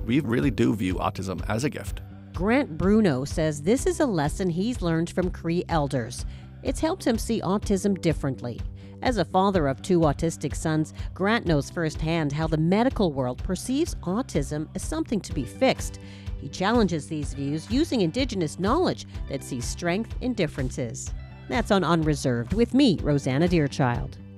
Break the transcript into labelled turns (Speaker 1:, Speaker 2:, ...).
Speaker 1: we really do view autism as a gift.
Speaker 2: Grant Bruno says this is a lesson he's learned from Cree elders. It's helped him see autism differently. As a father of 2 autistic sons, Grant knows firsthand how the medical world perceives autism as something to be fixed. He challenges these views using Indigenous knowledge that sees strength in differences. That's on Unreserved with me, Rosanna Deerchild.